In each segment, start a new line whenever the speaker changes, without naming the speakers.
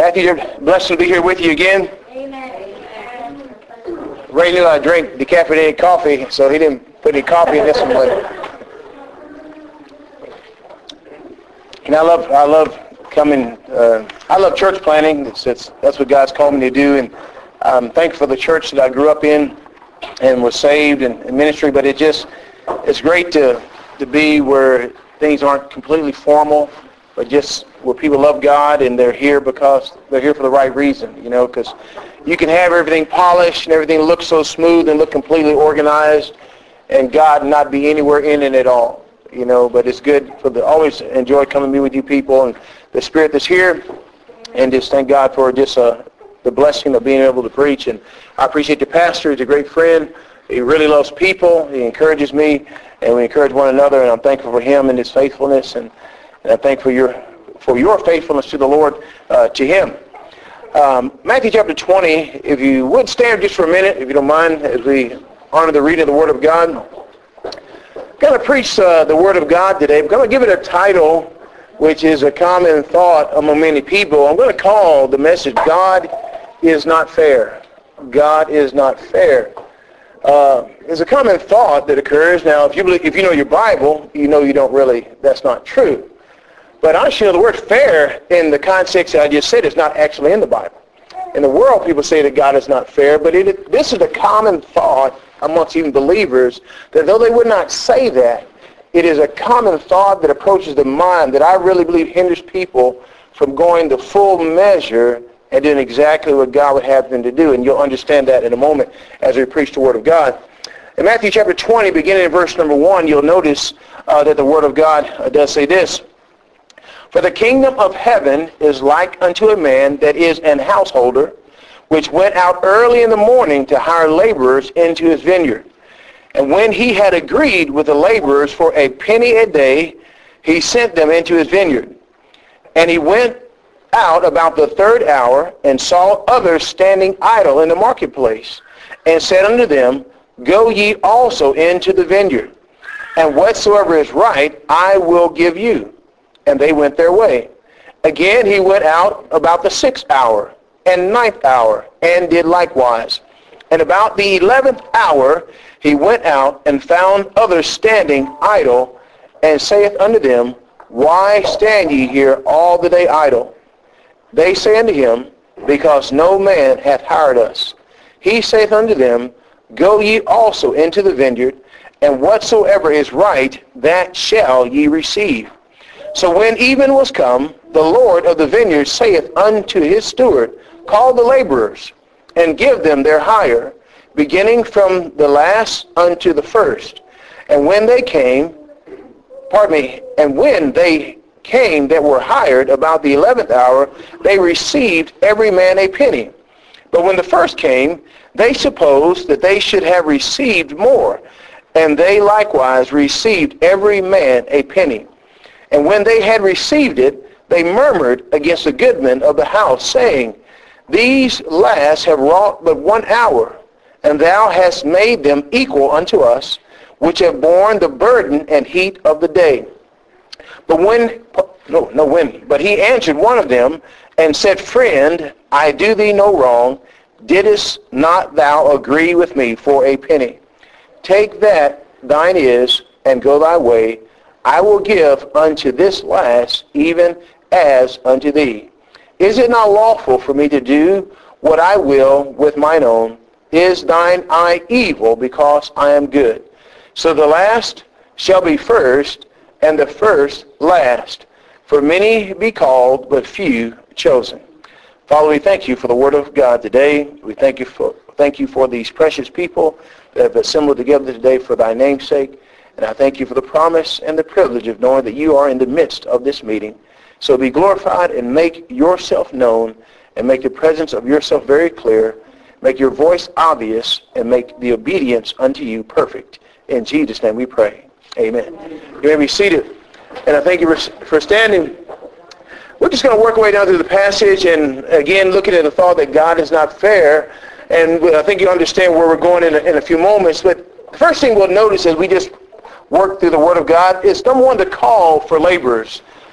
Matthew, blessed to be here with you again.
Amen.
Ray knew I drank decaffeinated coffee, so he didn't put any coffee in this one. And I love coming. I love church planting. That's what God's called me to do, and I'm thankful for the church that I grew up in and was saved in ministry. But it's great to be where things aren't completely formal, but just where people love God and they're here because they're here for the right reason, because you can have everything polished and everything look so smooth and look completely organized and God not be anywhere in it at all, but it's good always enjoy coming to meet with you people and the spirit that's here, and just thank God for just the blessing of being able to preach. And I appreciate the pastor. He's a great friend. He really loves people. He encourages me, and we encourage one another, and I'm thankful for him and his faithfulness, and I'm thankful for your faithfulness to the Lord, to him. Matthew chapter 20, if you would stand just for a minute, if you don't mind, as we honor the reading of the Word of God. I'm going to preach the Word of God today. I'm going to give it a title, which is a common thought among many people. I'm going to call the message, God is not fair. God is not fair. There's a common thought that occurs. Now, if you know your Bible, that's not true. But honestly, the word fair in the context that I just said is not actually in the Bible. In the world, people say that God is not fair, but this is a common thought amongst even believers, that though they would not say that, it is a common thought that approaches the mind that I really believe hinders people from going the full measure and doing exactly what God would have them to do. And you'll understand that in a moment as we preach the Word of God. In Matthew chapter 20, beginning in verse number 1, you'll notice that the Word of God does say this. For the kingdom of heaven is like unto a man that is an householder, which went out early in the morning to hire laborers into his vineyard. And when he had agreed with the laborers for a penny a day, he sent them into his vineyard. And he went out about the third hour, and saw others standing idle in the marketplace, and said unto them, Go ye also into the vineyard, and whatsoever is right I will give you. And they went their way. Again he went out about the 6th hour, and 9th hour, and did likewise. And about the 11th hour he went out, and found others standing idle, and saith unto them, Why stand ye here all the day idle? They say unto him, Because no man hath hired us. He saith unto them, Go ye also into the vineyard, and whatsoever is right, that shall ye receive. So when even was come, the Lord of the vineyard saith unto his steward, Call the laborers, and give them their hire, beginning from the last unto the first. And when they came that were hired about the 11th hour, they received every man a penny. But when the first came, they supposed that they should have received more, and they likewise received every man a penny. And when they had received it, they murmured against the goodman of the house, saying, These last have wrought but 1 hour, and thou hast made them equal unto us, which have borne the burden and heat of the day. But he answered one of them, and said, Friend, I do thee no wrong. Didst not thou agree with me for a penny? Take that thine is, and go thy way. I will give unto this last, even as unto thee. Is it not lawful for me to do what I will with mine own? Is thine eye evil, because I am good? So the last shall be first, and the first last. For many be called, but few chosen. Father, we thank you for the Word of God today. We thank you for these precious people that have assembled together today for thy name's sake. And I thank you for the promise and the privilege of knowing that you are in the midst of this meeting. So be glorified and make yourself known, and make the presence of yourself very clear. Make your voice obvious, and make the obedience unto you perfect. In Jesus' name we pray. Amen. You may be seated. And I thank you for standing. We're just going to work our way down through the passage, and again looking at the thought that God is not fair. And I think you understand where we're going in a few moments. But the first thing we'll notice as we just work through the Word of God is, number one, the call for laborers.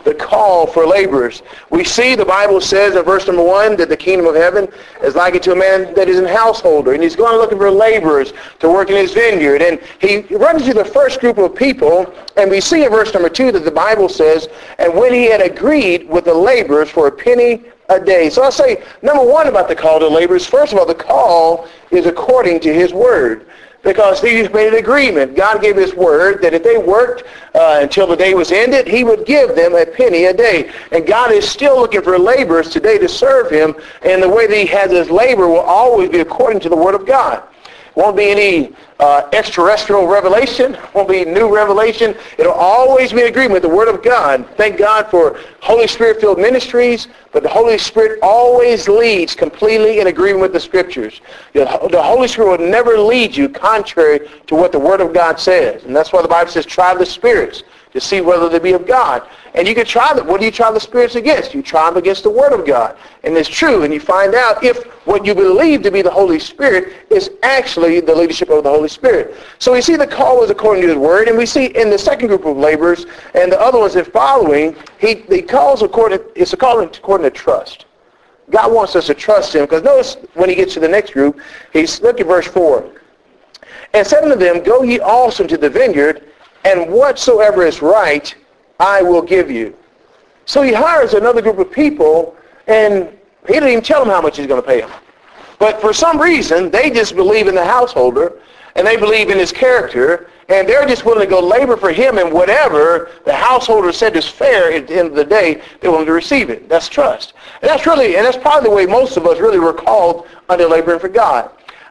the call for laborers. We see the Bible says in verse number 1 that the kingdom of heaven is likened to a man that is an householder, and he's going looking for laborers to work in his vineyard. And he runs to the first group of people, and we see in verse number 2 that the Bible says, and when he had agreed with the laborers for a penny a day. So I'll say, number 1 about the call to laborers, first of all, the call is according to his word. Because he made an agreement. God gave his word that if they worked until the day was ended, he would give them a penny a day. And God is still looking for laborers today to serve him. And the way that he has his labor will always be according to the word of God. Won't be any extraterrestrial revelation. Won't be new revelation. It'll always be in agreement with the Word of God. Thank God for Holy Spirit-filled ministries, but the Holy Spirit always leads completely in agreement with the Scriptures. The Holy Spirit will never lead you contrary to what the Word of God says. And that's why the Bible says, try the spirits to see whether they be of God. And you can try them. What do you try the spirits against? You try them against the Word of God. And it's true. And you find out if what you believe to be the Holy Spirit is actually the leadership of the Holy Spirit. So we see the call was according to his Word. And we see in the second group of laborers and the other ones that following, he calls it's a call according to trust. God wants us to trust him. Because notice when he gets to the next group, look at verse 4. And said unto them, go ye also into the vineyard, and whatsoever is right, I will give you. So he hires another group of people, and he didn't even tell them how much he's going to pay them. But for some reason, they just believe in the householder, and they believe in his character, and they're just willing to go labor for him, and whatever the householder said is fair at the end of the day, they're willing to receive it. That's trust. And that's probably the way most of us really were called under laboring for God.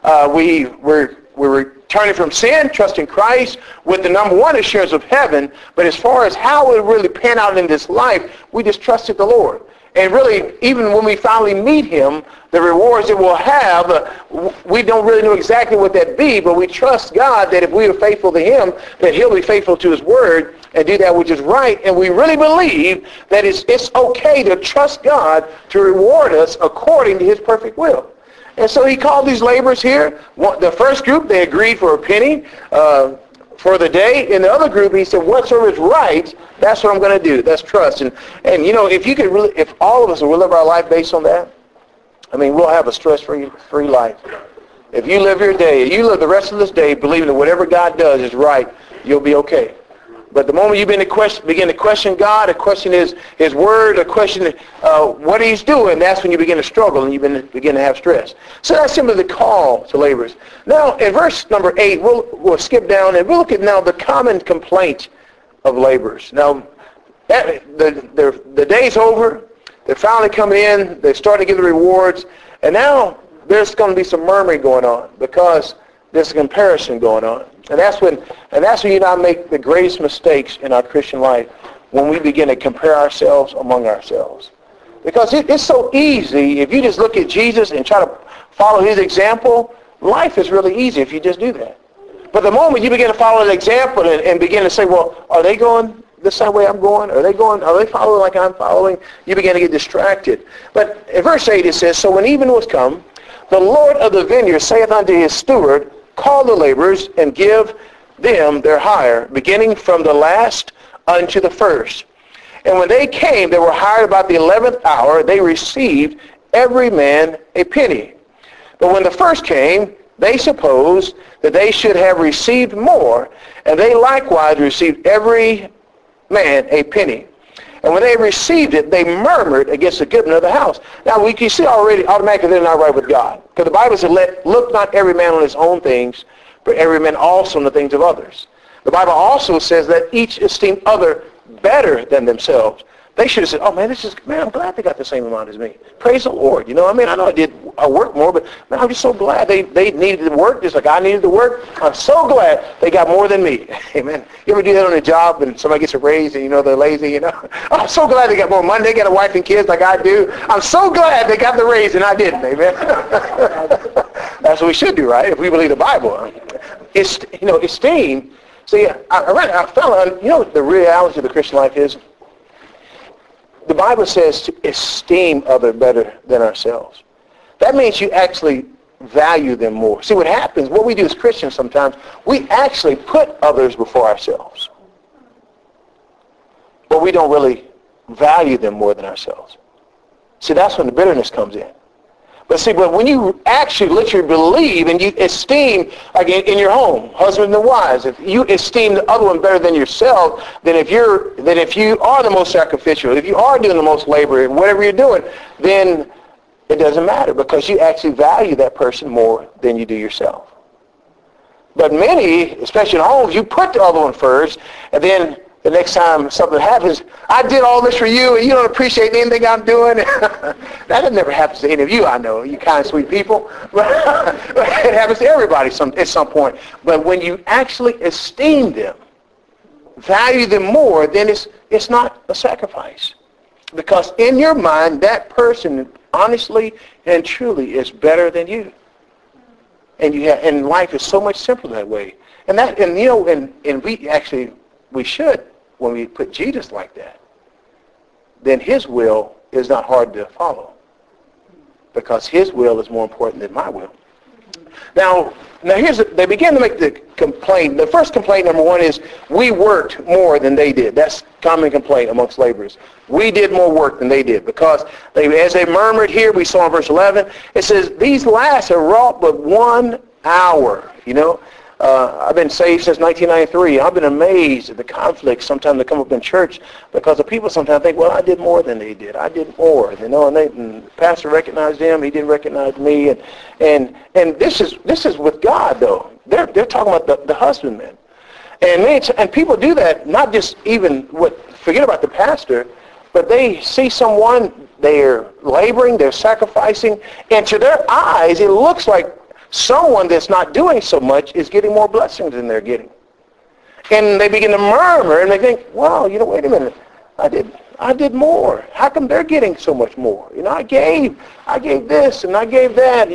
We're turning from sin, trusting Christ with the number 1 assurance of heaven. But as far as how it really pan out in this life, we just trusted the Lord. And really, even when we finally meet him, the rewards that we'll have, we don't really know exactly what that be, but we trust God that if we are faithful to him, that he'll be faithful to his word and do that which is right. And we really believe that it's okay to trust God to reward us according to his perfect will. And so he called these laborers here. The first group, they agreed for a penny for the day. In the other group, he said, whatsoever is right, that's what I'm going to do. That's trust. And if all of us will live our life based on that, I mean, we'll have a stress-free life. If you live your day, you live the rest of this day believing that whatever God does is right, you'll be okay. But the moment you begin to question God, to question his word, to question what he's doing, that's when you begin to struggle and you begin to have stress. So that's simply the call to laborers. Now, in verse number 8, we'll skip down and we'll look at now the common complaint of laborers. Now, the day's over. They're finally coming in. They're starting to give the rewards. And now there's going to be some murmuring going on because there's a comparison going on. And that's when you and I make the greatest mistakes in our Christian life, when we begin to compare ourselves among ourselves. Because it's so easy, if you just look at Jesus and try to follow his example, life is really easy if you just do that. But the moment you begin to follow the example and begin to say, well, are they going the same way I'm going? Are they following like I'm following? You begin to get distracted. But in verse 8 it says, so when even was come, the Lord of the vineyard saith unto his steward, call the laborers and give them their hire, beginning from the last unto the first. And when they came, they were hired about the 11th hour. They received every man a penny. But when the first came, they supposed that they should have received more, and they likewise received every man a penny. And when they received it, they murmured against the goodman of the house. Now, we can see already automatically they're not right with God. Because the Bible said, look not every man on his own things, but every man also on the things of others. The Bible also says that each esteem other better than themselves. They should have said, oh, man, I'm glad they got the same amount as me. Praise the Lord. I know I work more, but man, I'm just so glad they needed to work just like I needed to work. I'm so glad they got more than me. Amen. You ever do that on a job and somebody gets a raise and they're lazy, I'm so glad they got more money. They got a wife and kids like I do. I'm so glad they got the raise and I didn't. Amen. That's what we should do, right? If we believe the Bible. Esteem. See, I found the reality of the Christian life is, the Bible says to esteem others better than ourselves. That means you actually value them more. See, what we do as Christians sometimes, we actually put others before ourselves. But we don't really value them more than ourselves. See, that's when the bitterness comes in. But when you actually literally believe and you esteem, like in your home, husbands and wives, if you esteem the other one better than yourself, then if you are the most sacrificial, if you are doing the most labor, whatever you're doing, then it doesn't matter because you actually value that person more than you do yourself. But many, especially in homes, you put the other one first, and then the next time something happens, I did all this for you, and you don't appreciate anything I'm doing. That never happens to any of you, I know. You kind of sweet people. It happens to everybody at some point. But when you actually esteem them, value them more, then it's not a sacrifice. Because in your mind, that person, honestly and truly, is better than you. And life is so much simpler that way. And we should, when we put Jesus like that, then his will is not hard to follow because his will is more important than my will. Now they begin to make the complaint. The first complaint, number one, is we worked more than they did. That's common complaint amongst laborers. We did more work than they did because as they murmured here, we saw in verse 11, it says, these last have wrought but 1 hour, I've been saved since 1993. I've been amazed at the conflicts sometimes that come up in church because the people sometimes think, well, I did more than they did. I did more, and the pastor recognized them. He didn't recognize me, and this is with God though. They're talking about the husbandman, and people do that not just forget about the pastor, but they see someone, they're laboring, they're sacrificing, and to their eyes it looks like someone that's not doing so much is getting more blessings than they're getting. And they begin to murmur and they think, wow, wait a minute. I did more. How come they're getting so much more? I gave this and I gave that,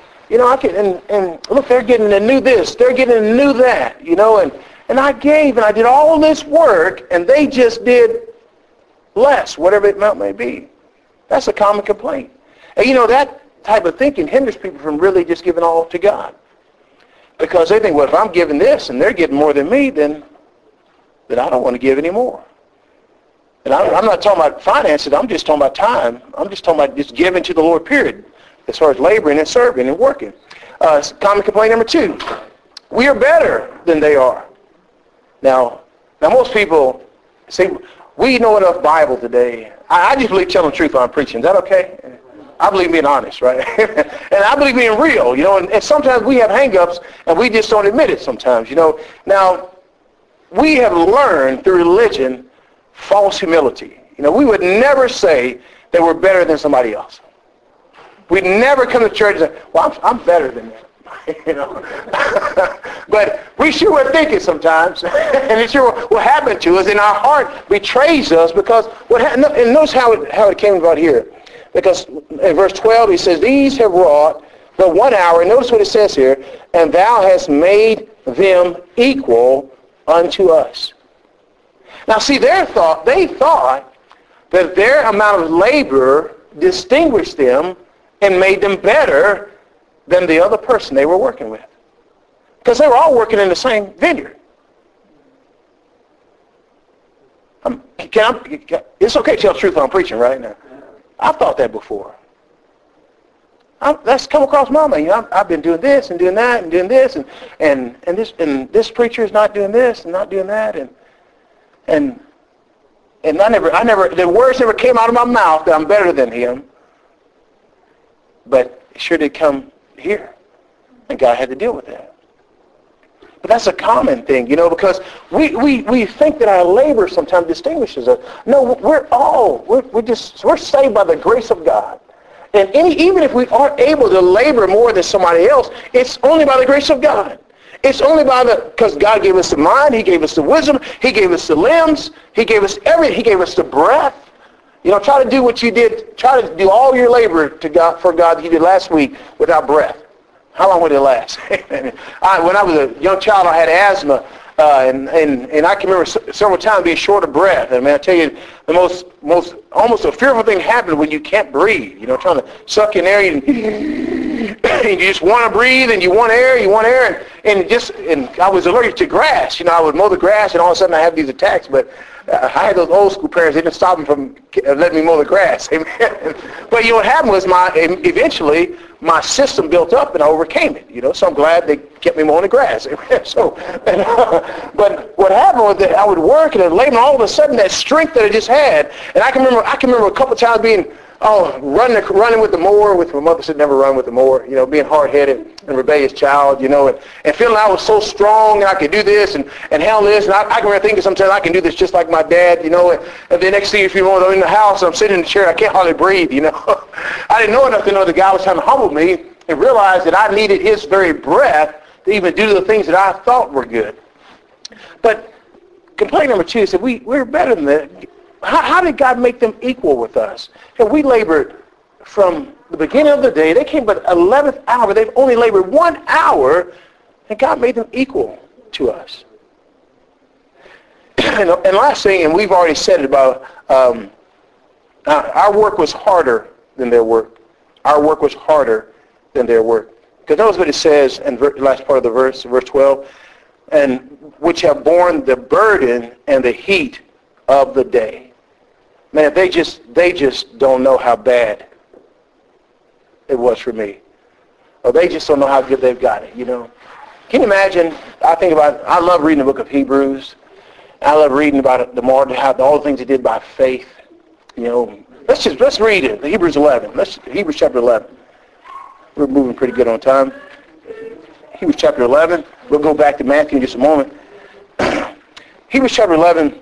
and look, they're getting a new this, they're getting a new that, and I gave and I did all this work and they just did less, whatever the amount may be. That's a common complaint. And that type of thinking hinders people from really just giving all to God. Because they think, well, if I'm giving this and they're getting more than me, then I don't want to give any more. And I'm not talking about finances. I'm just talking about time. I'm just talking about just giving to the Lord, period, as far as laboring and serving and working. Common complaint number 2. We are better than they are. Now most people say, we know enough Bible today. I just believe telling the truth when I'm preaching. Is that okay? I believe being honest, right? And I believe being real, and sometimes we have hang-ups and we just don't admit it sometimes, Now, we have learned through religion false humility. We would never say that we're better than somebody else. We'd never come to church and say, well, I'm better than them. But we sure would think it sometimes, and it sure will happen to us, and our heart betrays us because and notice how it came about here. Because in verse 12 he says, these have wrought but 1 hour. Notice what it says here, and thou hast made them equal unto us. Now see, they thought that their amount of labor distinguished them and made them better than the other person they were working with. Because they were all working in the same vineyard. It's okay to tell the truth when I'm preaching right now. I've thought that before. That's come across my mind. I've been doing this and doing that and doing this and this preacher is not doing this and not doing that and I never the words never came out of my mouth that I'm better than him. But it sure did come here, and God had to deal with that. But that's a common thing, because we think that our labor sometimes distinguishes us. No, we're saved by the grace of God. And even if we aren't able to labor more than somebody else, it's only by the grace of God. It's only because God gave us the mind, he gave us the wisdom, he gave us the limbs, he gave us everything, he gave us the breath. Try to do what you did, try to do all your labor for God that you did last week without breath. How long would it last? When I was a young child, I had asthma, and I can remember several times being short of breath. I tell you, the most almost a fearful thing happens when you can't breathe. Trying to suck in air, you just want to breathe, and you want air, and I was allergic to grass. I would mow the grass, and all of a sudden I have these attacks. But I had those old school parents. They didn't stop me from letting me mow the grass. Amen. But what happened was eventually my system built up, and I overcame it. So I'm glad they kept me mowing the grass. But what happened was that I would work and labor, and all of a sudden that strength that I just had, and I can remember a couple of times being running with the mower, with my mother said never run with the mower, being hard-headed and rebellious child, and feeling I was so strong and I could do this and handle this. And I can remember thinking sometimes I can do this just like my dad, and the next thing, if you want, I'm in the house and I'm sitting in the chair, I can't hardly breathe, I didn't know enough to know the guy was trying to humble me and realize that I needed his very breath to even do the things that I thought were good. But complaint number 2 said we're better than that. How did God make them equal with us? And we labored from the beginning of the day. They came but 11th hour. They've only labored 1 hour, and God made them equal to us. And last thing, and we've already said it about, our work was harder than their work. Our work was harder than their work. Because notice what it says in the last part of the verse 12, and which have borne the burden and the heat of the day. Man, they just don't know how bad it was for me. Or they just don't know how good they've got it, Can you imagine? I love reading the book of Hebrews. I love reading about the martyr, how all the things they did by faith. Let's read it. Hebrews 11. Hebrews chapter 11. We're moving pretty good on time. Hebrews chapter 11. We'll go back to Matthew in just a moment. Hebrews chapter 11.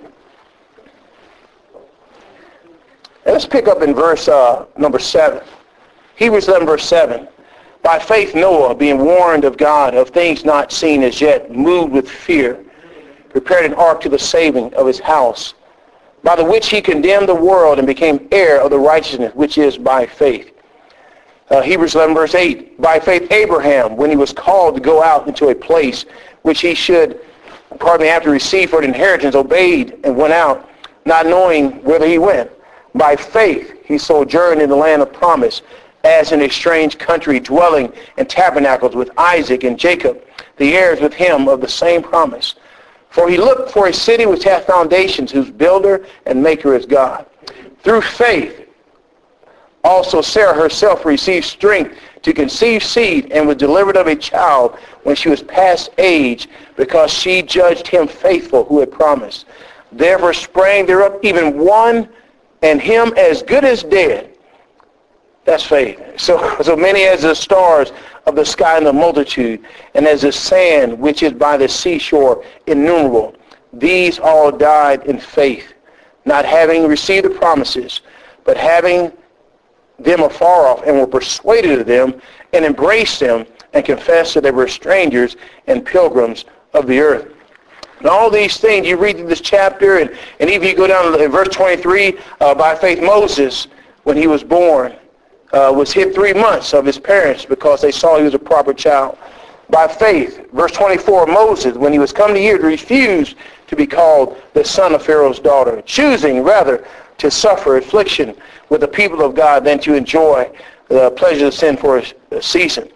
And let's pick up in verse number 7. Hebrews 11, verse 7. By faith Noah, being warned of God of things not seen as yet, moved with fear, prepared an ark to the saving of his house, by the which he condemned the world and became heir of the righteousness which is by faith. Hebrews 11, verse 8. By faith Abraham, when he was called to go out into a place which he should, after receive for an inheritance, obeyed and went out, not knowing whither he went. By faith he sojourned in the land of promise, as in a strange country, dwelling in tabernacles with Isaac and Jacob, the heirs with him of the same promise. For he looked for a city which hath foundations, whose builder and maker is God. Through faith also Sarah herself received strength to conceive seed, and was delivered of a child when she was past age, because she judged him faithful who had promised. Therefore sprang there up even one, and him as good as dead. That's faith. So many as the stars of the sky in the multitude, and as the sand which is by the seashore innumerable. These all died in faith, not having received the promises, but having them afar off, and were persuaded of them, and embraced them, and confessed that they were strangers and pilgrims of the earth. And all these things, you read through this chapter, and even you go down to verse 23, by faith Moses, when he was born, was hid 3 months of his parents because they saw he was a proper child. By faith, verse 24, Moses, when he was come to years, refused to be called the son of Pharaoh's daughter, choosing rather to suffer affliction with the people of God than to enjoy the pleasure of sin for a season.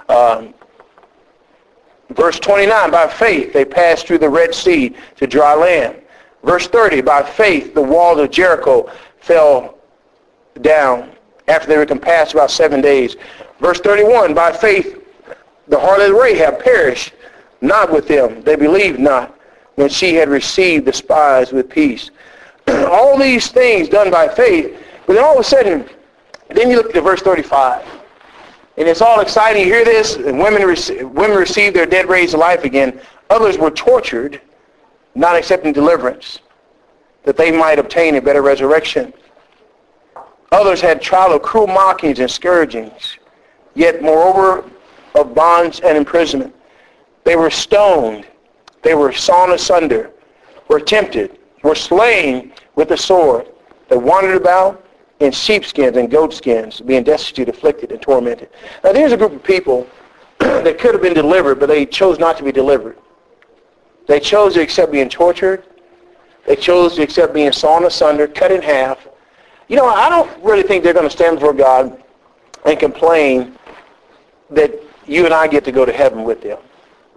Verse 29, by faith they passed through the Red Sea to dry land. Verse 30, by faith the walls of Jericho fell down after they were compassed about 7 days. Verse 31, by faith the harlot Rahab perished not with them. They believed not when she had received the spies with peace. All these things done by faith, but then all of a sudden, then you look at verse 35. And it's all exciting. You hear this, and women receive their dead raised to life again. Others were tortured, not accepting deliverance, that they might obtain a better resurrection. Others had trial of cruel mockings and scourgings, yet moreover of bonds and imprisonment. They were stoned, they were sawn asunder, were tempted, were slain with the sword. They wandered about in sheepskins and goatskins, being destitute, afflicted, and tormented. Now there's a group of people that could have been delivered, but they chose not to be delivered. They chose to accept being tortured. They chose to accept being sawn asunder, cut in half. I don't really think they're going to stand before God and complain that you and I get to go to heaven with them.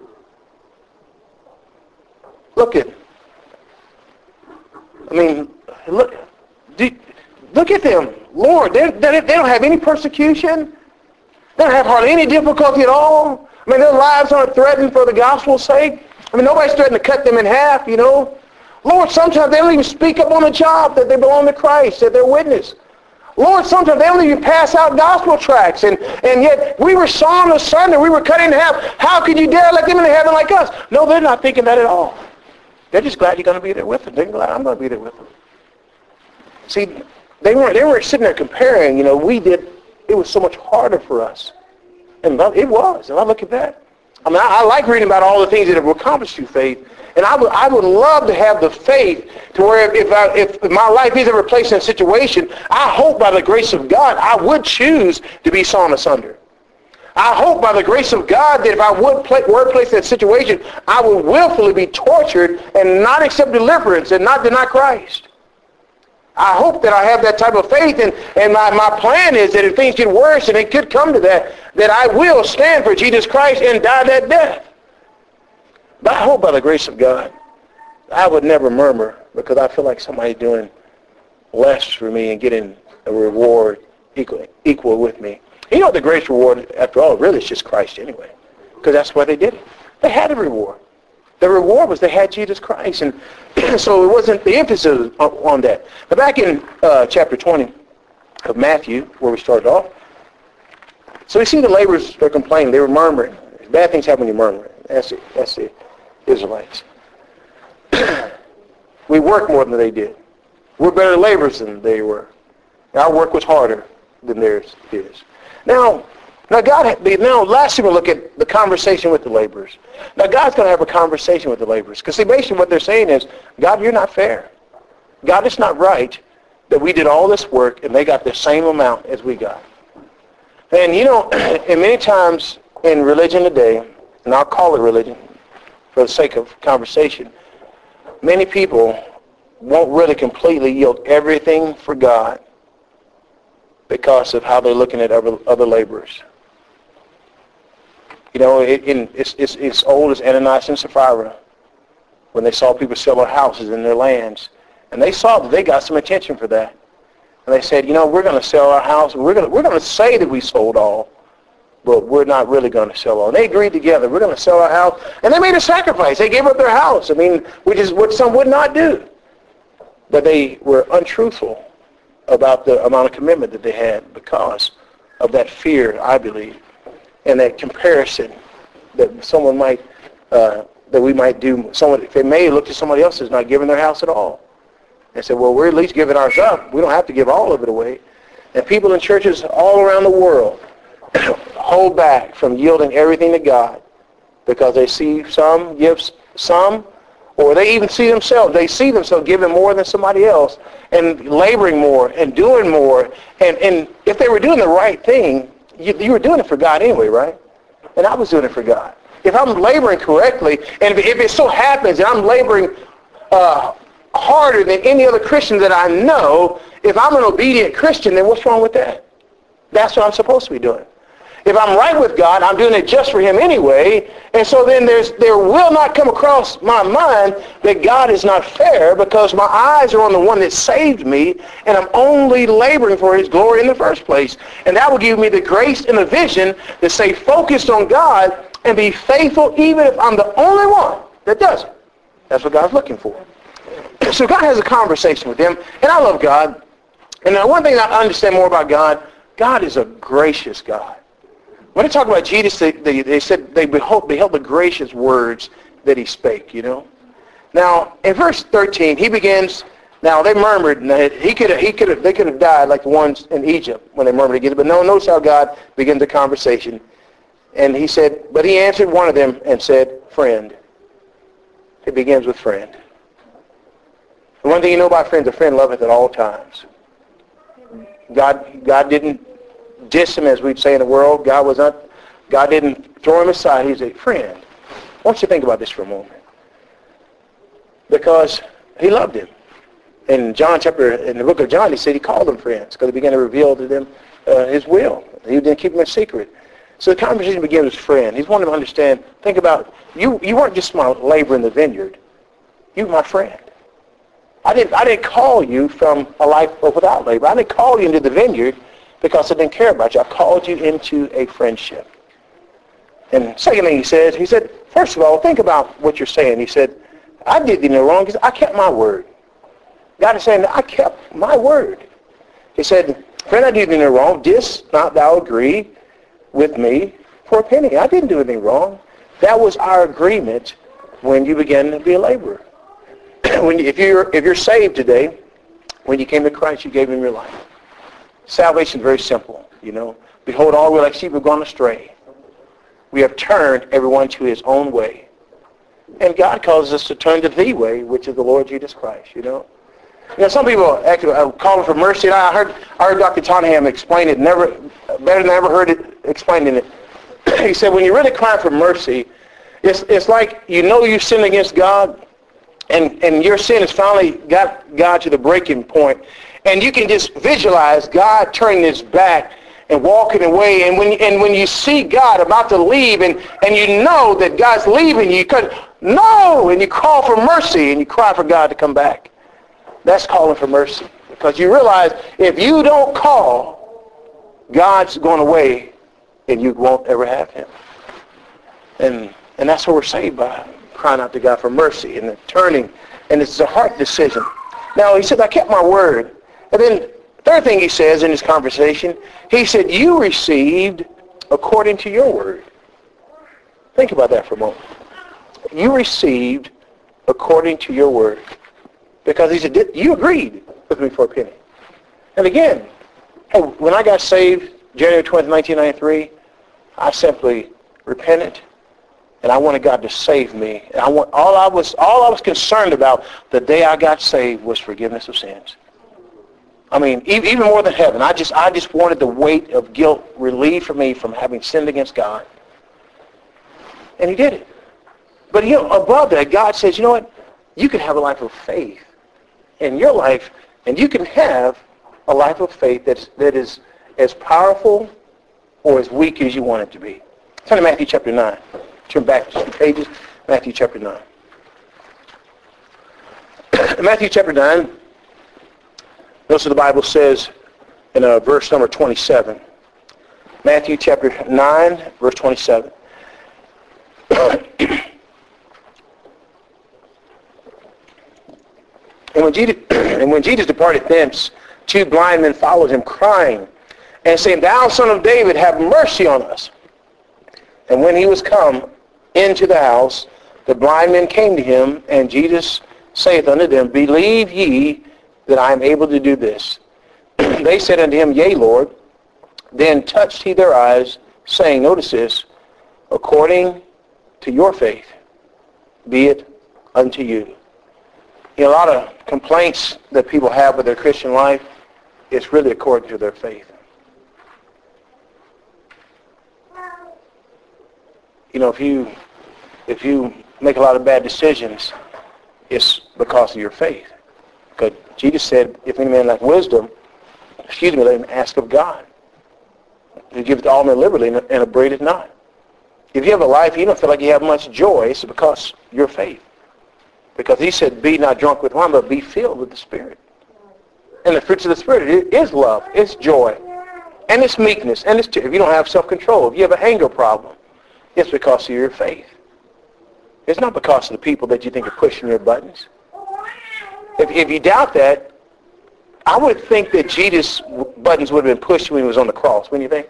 Look at them. Lord, they don't have any persecution. They don't have hardly any difficulty at all. I mean, their lives aren't threatened for the gospel's sake. I mean, nobody's threatening to cut them in half, you know. Lord, sometimes they don't even speak up on the job that they belong to Christ, that they're witness. Lord, sometimes they don't even pass out gospel tracts, and yet we were sawn asunder, we were cut in half. How could you dare let them into heaven like us? No, they're not thinking that at all. They're just glad you're going to be there with them. They're glad I'm going to be there with them. See, they weren't sitting there comparing, you know, we did. It was so much harder for us. And it was. And I look at that. I mean, I like reading about all the things that have accomplished through faith. And I would love to have the faith to where if my life is ever placed in a situation, I hope by the grace of God I would choose to be sawn asunder. I hope by the grace of God that if I were placed in a situation, I would willfully be tortured and not accept deliverance and not deny Christ. I hope that I have that type of faith, and my plan is that if things get worse, and it could come to that I will stand for Jesus Christ and die that death. But I hope by the grace of God, I would never murmur because I feel like somebody's doing less for me and getting a reward equal with me. You know, the greatest reward, after all, really is just Christ anyway, because that's why they did it. They had a reward. The reward was they had Jesus Christ, and so it wasn't the emphasis on that. But back in chapter 20 of Matthew, where we started off, so we see the laborers are complaining. They were murmuring. Bad things happen when you murmur. That's the Israelites. We work more than they did. We're better laborers than they were. Our work was harder than theirs is. Now lastly we'll look at the conversation with the laborers. Now God's going to have a conversation with the laborers. Because see, basically what they're saying is, God, you're not fair. God, it's not right that we did all this work and they got the same amount as we got. And you know, and many times in religion today, and I'll call it religion for the sake of conversation, many people won't really completely yield everything for God because of how they're looking at other laborers. You know, it's old as Ananias and Sapphira when they saw people sell their houses and their lands. And they saw that they got some attention for that. And they said, you know, we're going to sell our house. We're going to say that we sold all, but we're not really going to sell all. And they agreed together. We're going to sell our house. And they made a sacrifice. They gave up their house. I mean, which is what some would not do. But they were untruthful about the amount of commitment that they had because of that fear, I believe, and that comparison that someone might, that we might do. Someone, if they may look to somebody else who's not giving their house at all. They said, well, we're at least giving ours up. We don't have to give all of it away. And people in churches all around the world hold back from yielding everything to God because they see some give some, or they even see themselves. They see themselves giving more than somebody else and laboring more and doing more. And if they were doing the right thing, you were doing it for God anyway, right? And I was doing it for God. If I'm laboring correctly, and if it so happens that I'm laboring harder than any other Christian that I know, if I'm an obedient Christian, then what's wrong with that? That's what I'm supposed to be doing. If I'm right with God, I'm doing it just for Him anyway, and so then there will not come across my mind that God is not fair because my eyes are on the one that saved me, and I'm only laboring for His glory in the first place. And that will give me the grace and the vision to stay focused on God and be faithful even if I'm the only one that does it. That's what God's looking for. So God has a conversation with them, and I love God. And now one thing I understand more about God, God is a gracious God. When they talk about Jesus, they said they beheld the gracious words that He spake, you know. Now, in verse 13, He begins, now they murmured, and they could have died like the ones in Egypt when they murmured again. But no, notice how God begins the conversation. And He said, but He answered one of them and said, friend. It begins with friend. And one thing you know about friends, a friend loveth at all times. God didn't diss him, as we'd say in the world. God didn't throw him aside. He's a friend. I want you to think about this for a moment. Because He loved him. In the book of John, He said He called them friends because He began to reveal to them His will. He didn't keep them in secret. So the conversation began with his friend. He's wanting to understand, think about, you weren't just my labor in the vineyard. You were my friend. I didn't call you from a life without labor. I didn't call you into the vineyard because I didn't care about you. I called you into a friendship. And second thing he said, first of all, think about what you're saying. He said, I did you no wrong because I kept my word. God is saying, I kept my word. He said, friend, I did you no wrong. Didst not thou agree with me for a penny? I didn't do anything wrong. That was our agreement when you began to be a laborer. If you're saved today, when you came to Christ, you gave him your life. Salvation is very simple, you know. Behold, all we like sheep have gone astray. We have turned everyone to his own way. And God calls us to turn to the way, which is the Lord Jesus Christ, you know. You know, some people actually call for mercy, and I heard Dr. Tonham explain it better than I ever heard it explained in it. He said, when you really cry for mercy, it's like you know you sinned against God, and your sin has finally got God to the breaking point, and you can just visualize God turning his back and walking away, and when you see God about to leave, and you know that God's leaving you, and you call for mercy, and you cry for God to come back. That's calling for mercy, because you realize if you don't call, God's going away, and you won't ever have him. And that's what we're saved by, crying out to God for mercy and turning, and it's a heart decision. Now, he said, I kept my word. And then third thing he says in this conversation, he said, you received according to your word. Think about that for a moment. You received according to your word. Because he said, you agreed with me for a penny. And again, when I got saved, January 20th, 1993, I simply repented, and I wanted God to save me. And all I was concerned about the day I got saved was forgiveness of sins. I mean, even more than heaven. I just wanted the weight of guilt relieved from me from having sinned against God. And he did it. But above that, God says, you know what? You can have a life of faith in your life, and you can have a life of faith that is as powerful or as weak as you want it to be. Turn to Matthew chapter 9. Turn back just 2 pages. Matthew chapter 9. Matthew chapter 9. Notice what the Bible says in verse number 27. Matthew chapter 9, verse 27. And when Jesus departed thence, 2 blind men followed him, crying, and saying, Thou son of David, have mercy on us. And when he was come into the house, the blind men came to him, and Jesus saith unto them, Believe ye that I am able to do this? They said unto him, Yea, Lord. Then touched he their eyes, saying, notice this, according to your faith, be it unto you. You know, a lot of complaints that people have with their Christian life, it's really according to their faith. You know, if you make a lot of bad decisions, it's because of your faith. Because Jesus said, if any man lack wisdom, let him ask of God. He giveth to all men liberally and upbraideth not. If you have a life you don't feel like you have much joy, it's because of your faith. Because he said, be not drunk with wine, but be filled with the Spirit. And the fruits of the Spirit is love, it's joy, and it's meekness, and it's if you don't have self-control, if you have an anger problem, it's because of your faith. It's not because of the people that you think are pushing your buttons. If you doubt that, I would think that Jesus' buttons would have been pushed when he was on the cross, wouldn't you think?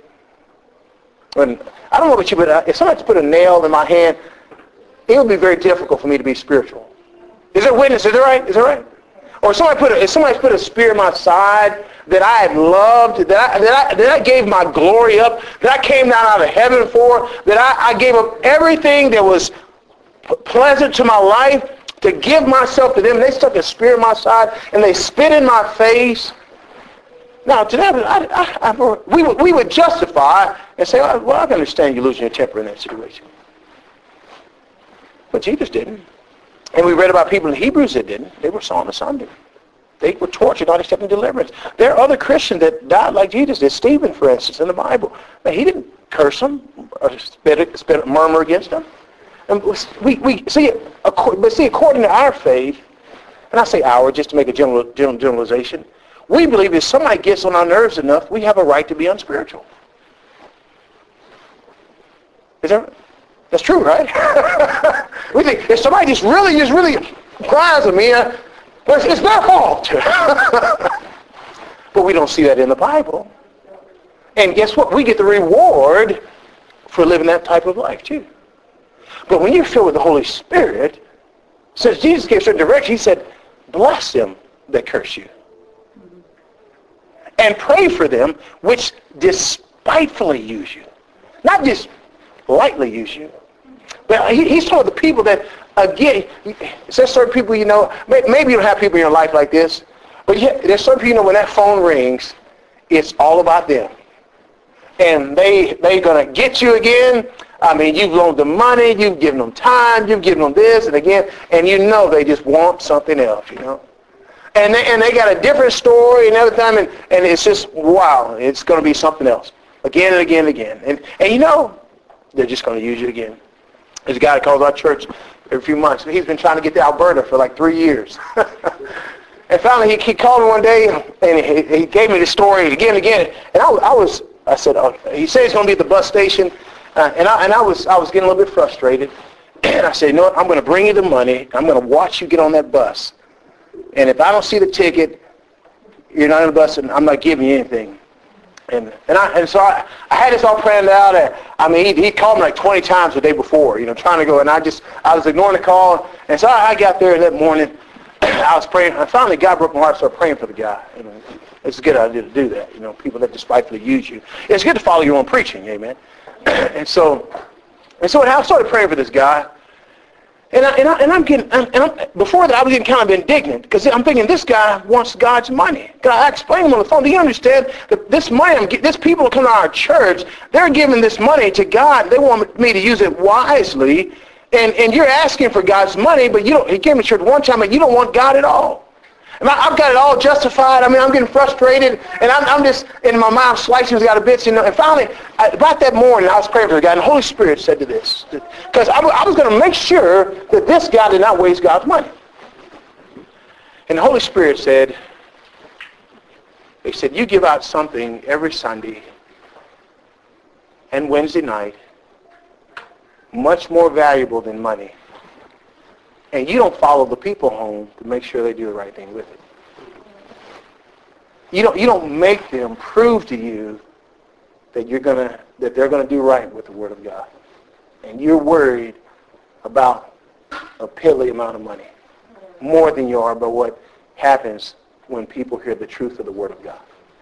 I don't know about you, but if somebody put a nail in my hand, it would be very difficult for me to be spiritual. Is there a witness? Is that right? Is that right? Or if somebody put a spear in my side that I had loved, that I gave my glory up, that I came down out of heaven for, that I gave up everything that was pleasant to my life to give myself to them. They stuck a spear in my side and they spit in my face. Now, to that, we would justify and say, well, I can understand you losing your temper in that situation. But Jesus didn't. And we read about people in Hebrews that didn't. They were sawn asunder. They were tortured, not accepting deliverance. There are other Christians that died like Jesus did. Stephen, for instance, in the Bible. Now, he didn't curse them, or murmur against them. And we see, but see, according to our faith, and I say our just to make a generalization, we believe if somebody gets on our nerves enough, we have a right to be unspiritual. That's true, right? We think if somebody just really cries at me, it's their fault. But we don't see that in the Bible. And guess what? We get the reward for living that type of life too. But when you're filled with the Holy Spirit, since Jesus gave certain direction, he said, bless them that curse you. And pray for them which despitefully use you. Not just lightly use you. But he's told the people that, again, there's certain people you know, maybe you don't have people in your life like this, but there's certain people you know when that phone rings, it's all about them. And they're going to get you again. I mean, you've loaned them money, you've given them time, you've given them this and again, and you know they just want something else, you know. And they got a different story and every time, and it's just, wow, it's going to be something else. Again and again and again. And you know, they're just going to use you again. There's a guy that calls our church every few months. He's been trying to get to Alberta for like 3 years. And finally, he called me one day, and he gave me the story again and again. And I said, oh, he said he's going to be at the bus station. And I was getting a little bit frustrated. And I said, you know what, I'm going to bring you the money. I'm going to watch you get on that bus. And if I don't see the ticket, you're not on the bus, and I'm not giving you anything. And so I had this all planned out. I mean, he called me like 20 times the day before, you know, trying to go. And I was ignoring the call. And so I got there that morning. I was praying. And finally, God broke my heart, so I started praying for the guy. You know, it's a good idea to do that. You know, people that despitefully use you. It's good to follow your own preaching, amen. And so I started praying for this guy. Before that, I was getting kind of indignant because I'm thinking this guy wants God's money. I explained to him on the phone. Do you understand that this money, this people who come to our church, they're giving this money to God. They want me to use it wisely, and you're asking for God's money, but he came to church one time and you don't want God at all. And I've got it all justified. I mean, I'm getting frustrated, and I'm just in my mind slicing out a bit, you know. And finally, about that morning, I was praying for the guy, and the Holy Spirit said to this, because I was going to make sure that this guy did not waste God's money. And the Holy Spirit said, he said, you give out something every Sunday and Wednesday night, much more valuable than money. And you don't follow the people home to make sure they do the right thing with it. You don't make them prove to you that they're gonna do right with the Word of God. And you're worried about a piddly amount of money, more than you are about what happens when people hear the truth of the Word of God.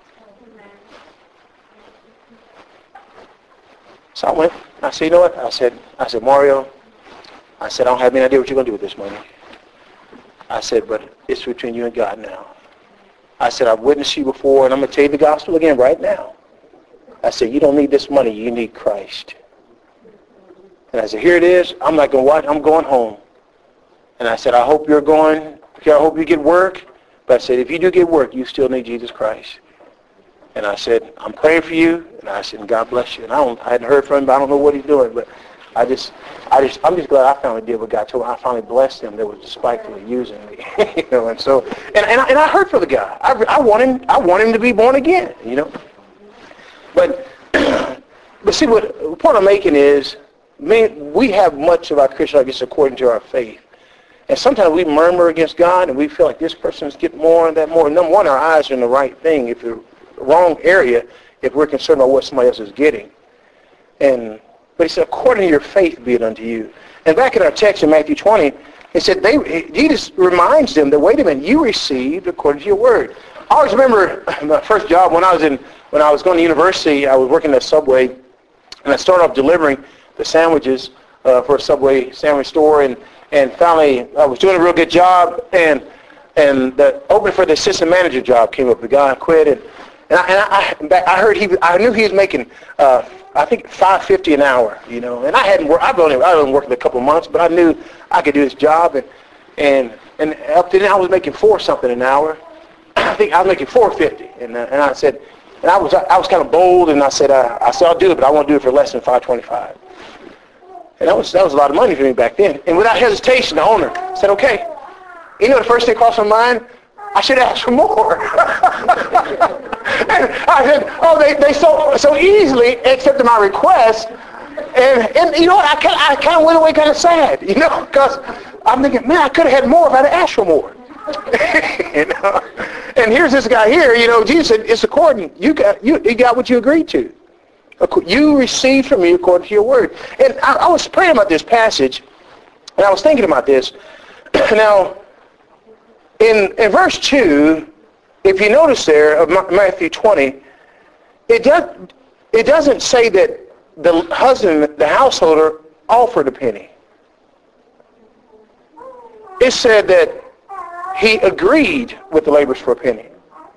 So I went. I said, you know what? I said, Mario. I said, I don't have any idea what you're going to do with this money. I said, but it's between you and God now. I said, I've witnessed you before, and I'm going to tell you the gospel again right now. I said, you don't need this money. You need Christ. And I said, here it is. I'm not going to watch. I'm going home. And I said, I hope you're going. I hope you get work. But I said, if you do get work, you still need Jesus Christ. And I said, I'm praying for you. And I said, God bless you. And I hadn't heard from him, but I don't know what he's doing. But I'm just glad I finally did what God told me. I finally blessed him that was despitefully using me, you know. And so, and I heard for the guy. I want him to be born again, you know. But see, what the point I'm making is, we have much of our Christian life just according to our faith, and sometimes we murmur against God, and we feel like this person's getting more and that more. Number one, our eyes are in the right thing. If the wrong area, if we're concerned about what somebody else is getting, But he said, according to your faith be it unto you. And back in our text in Matthew 20, he said, Jesus reminds them that, wait a minute, you received according to your word. I always remember my first job when I was going to university. I was working at Subway, and I started off delivering the sandwiches for a Subway sandwich store. And finally, I was doing a real good job, and the opening for the assistant manager job came up. The guy quit, and I heard I knew he was making I think $5.50 an hour, you know. And I only worked a couple of months, but I knew I could do this job. And up to then I was making $4 something an hour. I think I was making $4.50. And I said, And I was kind of bold, and I said I'll do it, but I won't do it for less than $5.25. And that was a lot of money for me back then. And without hesitation, the owner said, okay. You know the first thing crossed my mind? I should ask for more. And I said, oh, they so easily accepted my request. And you know what? I kind of went away kind of sad, you know, because I'm thinking, man, I could have had more if I'd asked for more. You know? And here's this guy here, you know, Jesus said, it's according, you got what you agreed to. You received from me according to your word. And I was praying about this passage, and I was thinking about this. Now, in verse 2, if you notice there, of Matthew 20, it doesn't say that the husband, the householder, offered a penny. It said that he agreed with the laborers for a penny.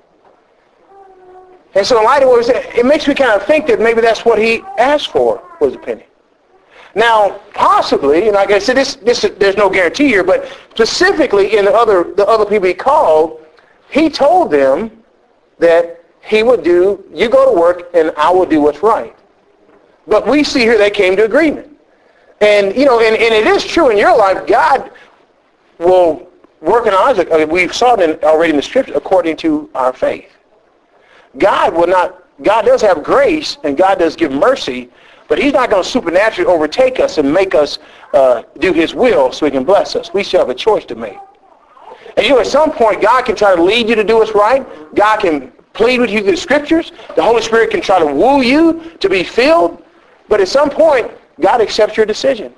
And so in light of what it makes me kind of think that maybe that's what he asked for, was a penny. Now, possibly, and like I said, there's no guarantee here, but specifically in the other people he called, he told them that he would do, you go to work and I will do what's right. But we see here they came to agreement. And, you know, and it is true in your life, God will work in Isaac. We saw it already in the scripture, according to our faith. God does have grace, and God does give mercy, but he's not going to supernaturally overtake us and make us do his will so he can bless us. We still have a choice to make. And you know, at some point, God can try to lead you to do what's right. God can plead with you through the scriptures. The Holy Spirit can try to woo you to be filled. But at some point, God accepts your decision.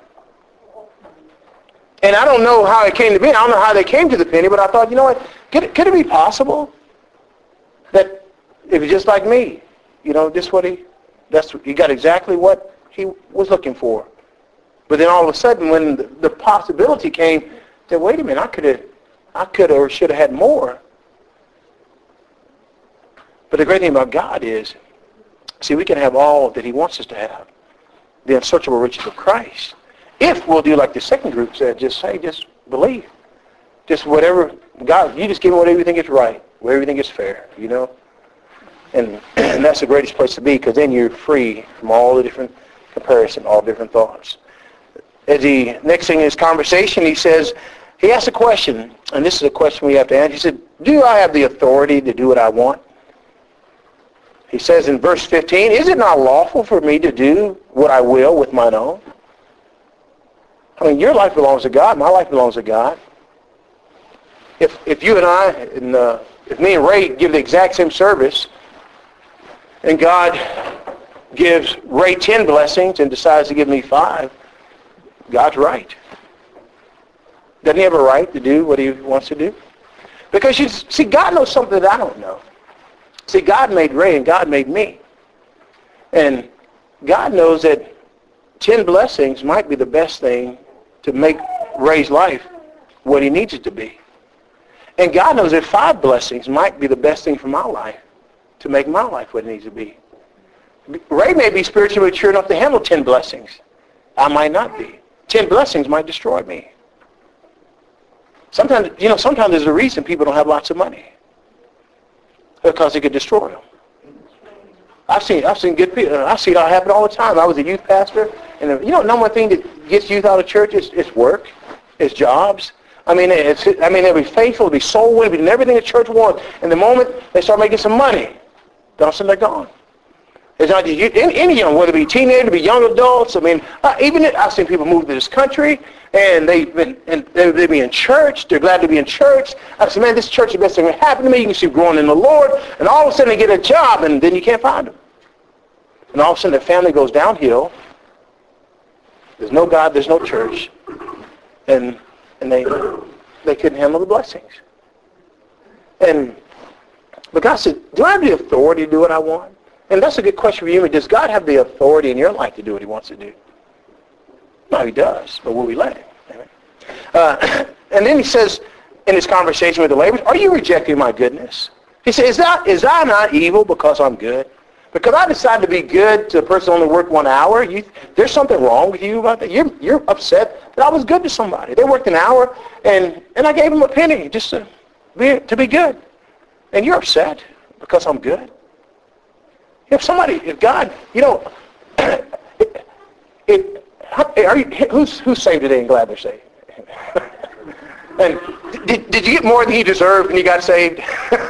And I don't know how it came to be. I don't know how they came to the penny, but I thought, you know what? Could it be possible that if it's just like me, you know, he got exactly what he was looking for. But then all of a sudden, when the possibility came, that wait a minute, I could or should have had more. But the great thing about God is, see, we can have all that he wants us to have. The unsearchable riches of Christ. If we'll do like the second group said, just believe. Just whatever, God, you just give me whatever you think is right, whatever you think is fair, you know. And that's the greatest place to be, because then you're free from all the different comparison, all different thoughts. As the next thing in his conversation, he asked a question, and this is a question we have to answer. He said, do I have the authority to do what I want? He says in verse 15, is it not lawful for me to do what I will with mine own? I mean, your life belongs to God. My life belongs to God. If you and I, if me and Ray give the exact same service, and God gives Ray 10 blessings and decides to give me 5, God's right. Doesn't he have a right to do what he wants to do? Because you see, God knows something that I don't know. See, God made Ray and God made me. And God knows that 10 blessings might be the best thing to make Ray's life what he needs it to be. And God knows that 5 blessings might be the best thing for my life to make my life what it needs to be. Ray may be spiritually mature enough to handle 10 blessings. I might not be. 10 blessings might destroy me. Sometimes there's a reason people don't have lots of money. Because it could destroy them. I've seen good people. I see it all happen all the time. I was a youth pastor, and number one thing that gets youth out of church is work, is jobs. They'll be faithful, they'll be soul winning, doing everything the church wants. And the moment they start making some money, all of a sudden they're gone. It's not just any whether it be teenagers, be young adults. I've seen people move to this country, and they be in church. They're glad to be in church. I said, man, this church is the best thing that happened to me. You can see growing in the Lord, and all of a sudden they get a job, and then you can't find them. And all of a sudden their family goes downhill. There's no God, there's no church, and they couldn't handle the blessings. But God said, do I have the authority to do what I want? And that's a good question for you. Does God have the authority in your life to do what he wants to do? No, he does. But will we let him? Amen. And then he says in his conversation with the laborers, are you rejecting my goodness? He says, is I not evil because I'm good? Because I decided to be good to a person who only worked 1 hour. There's something wrong with you about that. You're upset that I was good to somebody. They worked an hour, and I gave them a penny just to be good. And you're upset because I'm good. If God, who's saved today and glad they're saved? And did you get more than you deserved when you got saved?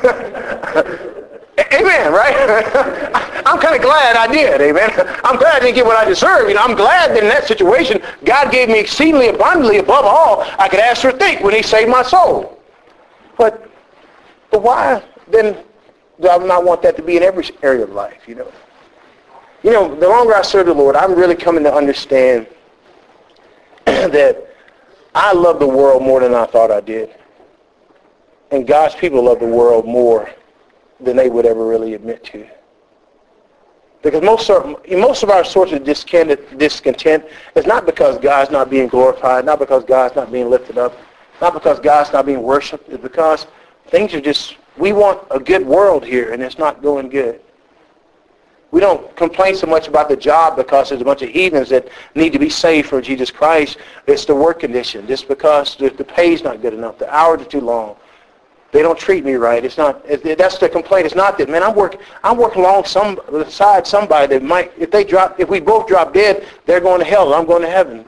Amen, right? I'm kind of glad I did, amen. I'm glad I didn't get what I deserved. I'm glad that in that situation, God gave me exceedingly abundantly above all I could ask or think when he saved my soul. But why then do I not want that to be in every area of life, the longer I serve the Lord, I'm really coming to understand that I love the world more than I thought I did. And God's people love the world more than they would ever really admit to. Because most of our source of discontent is not because God's not being glorified, not because God's not being lifted up, not because God's not being worshipped. It's because things are just, we want a good world here, and it's not going good. We don't complain so much about the job because there's a bunch of heathens that need to be saved for Jesus Christ. It's the work condition. Just because the pay's not good enough, the hours are too long. They don't treat me right. It's not. That's the complaint. It's not that, man. I'm working alongside somebody that might. If we both drop dead, they're going to hell. And I'm going to heaven.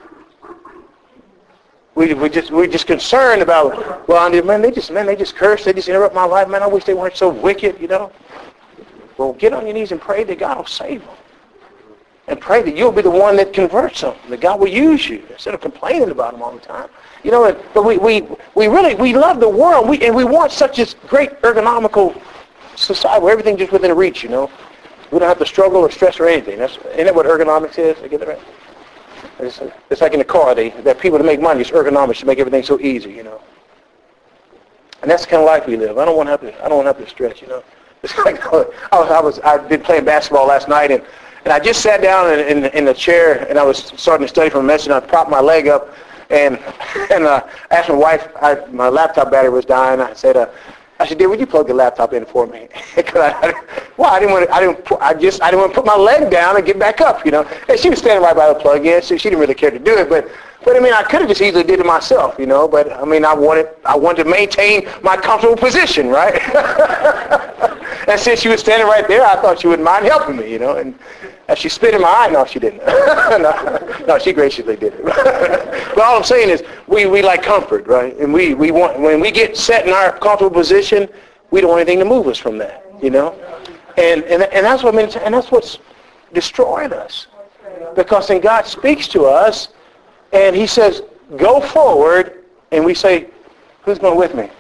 We're just concerned about. Well, they just curse. They just interrupt my life. Man, I wish they weren't so wicked. Well, get on your knees and pray that God will save them. And pray that you'll be the one that converts them. That God will use you instead of complaining about them all the time. But we love the world. And we want such a great ergonomical society where everything's just within reach, We don't have to struggle or stress or anything. Isn't that what ergonomics is? I get that right? It's like in the car. That people to make money, it's ergonomics to make everything so easy, And that's the kind of life we live. I don't want to have to stretch, It's like I've been playing basketball last night, and I just sat down in the chair, and I was starting to study from a message, and I propped my leg up, and I asked my wife, my laptop battery was dying. I said, dear, would you plug the laptop in for me? I didn't want to put my leg down and get back up, And she was standing right by the plug-in, so she didn't really care to do it, but I could have just easily did it myself, but I wanted to maintain my comfortable position, right? And since she was standing right there, I thought she wouldn't mind helping me, And as she spit in my eye, no, she didn't. No, she graciously did it. But all I'm saying is, we like comfort, right? And we want, when we get set in our comfortable position, we don't want anything to move us from that, And that's what and that's what's destroying us, because then God speaks to us. And he says, go forward, and we say, who's going with me?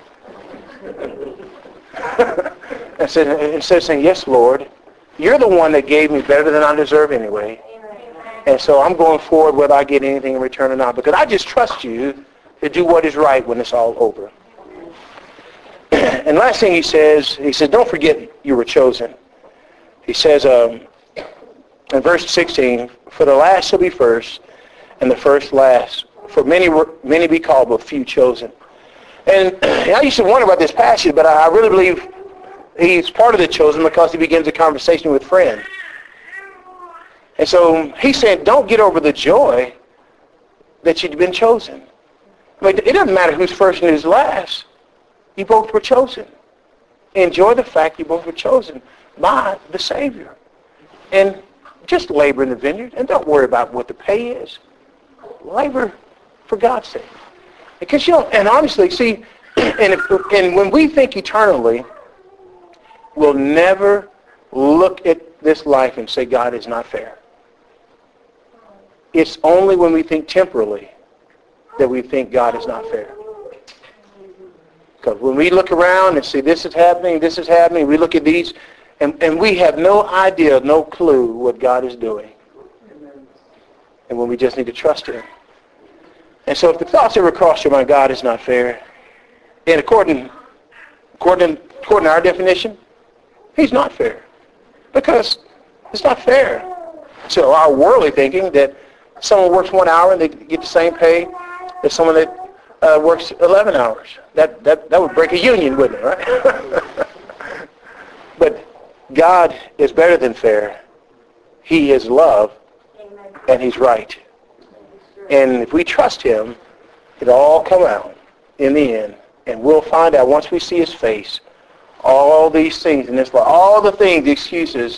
Instead of saying, yes, Lord, you're the one that gave me better than I deserve anyway. And so I'm going forward whether I get anything in return or not, because I just trust you to do what is right when it's all over. And last thing he says, don't forget you were chosen. He says in verse 16, for the last shall be first, and the first last. For many be called, but few chosen. And I used to wonder about this passage, but I really believe he's part of the chosen because he begins a conversation with friends. And so he's saying, don't get over the joy that you've been chosen. It doesn't matter who's first and who's last. You both were chosen. Enjoy the fact you both were chosen by the Savior. And just labor in the vineyard, and don't worry about what the pay is. Labor for God's sake. Because and honestly, see, and when we think eternally, we'll never look at this life and say God is not fair. It's only when we think temporally that we think God is not fair. Because when we look around and see this is happening, we look at these, and we have no idea, no clue what God is doing. And when we just need to trust Him. And so if the thoughts ever cross your mind, God is not fair, and according to our definition, He's not fair. Because it's not fair to our worldly thinking that someone works 1 hour and they get the same pay as someone that works 11 hours. That would break a union, wouldn't it, right? But God is better than fair. He is love, and He's right. And if we trust Him, it'll all come out in the end. And we'll find out once we see His face, all these things in this life, all the things, the excuses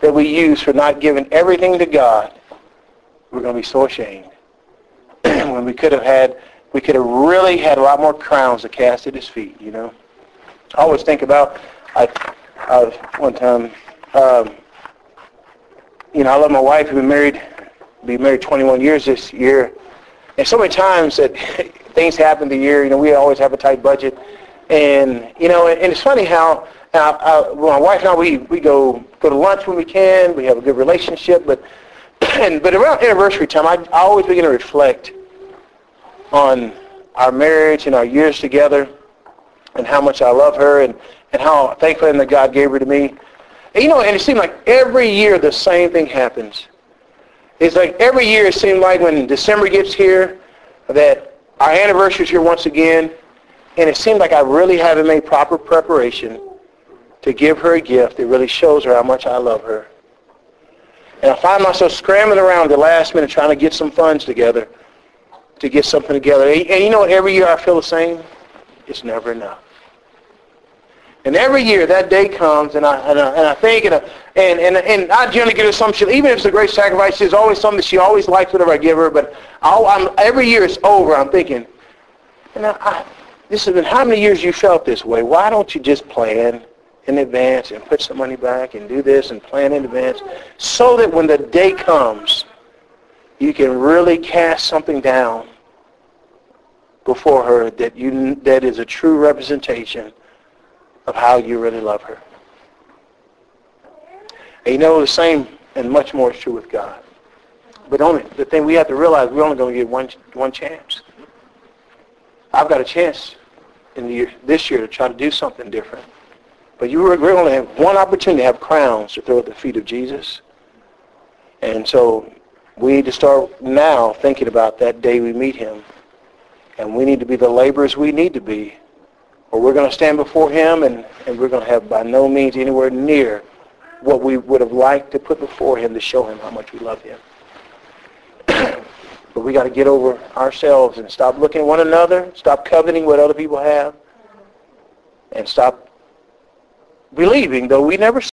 that we use for not giving everything to God, we're going to be so ashamed. When we could have really had a lot more crowns to cast at his feet, you know. I always think about, one time, you know, I love my wife. We've been married 21 years this year. And so many times that things happen the year, you know, we always have a tight budget. And, you know, and it's funny how my wife and I, we go to lunch when we can. We have a good relationship. But around anniversary time, I always begin to reflect on our marriage and our years together and how much I love her and how thankful I am that God gave her to me. And, you know, and it seems like every year the same thing happens. It's like every year it seems like when December gets here that our anniversary is here once again, and it seems like I really haven't made proper preparation to give her a gift that really shows her how much I love her. And I find myself scrambling around the last minute trying to get some funds together to get something together. And you know what? Every year I feel the same. It's never enough. And every year that day comes, and I think, and I generally get an assumption, even if it's a great sacrifice, there's always something that she always likes whatever I give her. But every year it's over, I'm thinking, this has been how many years you felt this way? Why don't you just plan in advance and put some money back and do this and plan in advance so that when the day comes, you can really cast something down before her that is a true representation of how you really love her. And you know, the same and much more is true with God. But the thing we have to realize, we're only going to get one chance. I've got a chance this year to try to do something different. But we're going to have one opportunity to have crowns to throw at the feet of Jesus. And so we need to start now thinking about that day we meet him. And we need to be the laborers we need to be, or we're going to stand before him and we're going to have by no means anywhere near what we would have liked to put before him to show him how much we love him. But we got to get over ourselves and stop looking at one another, stop coveting what other people have, and stop believing, though we never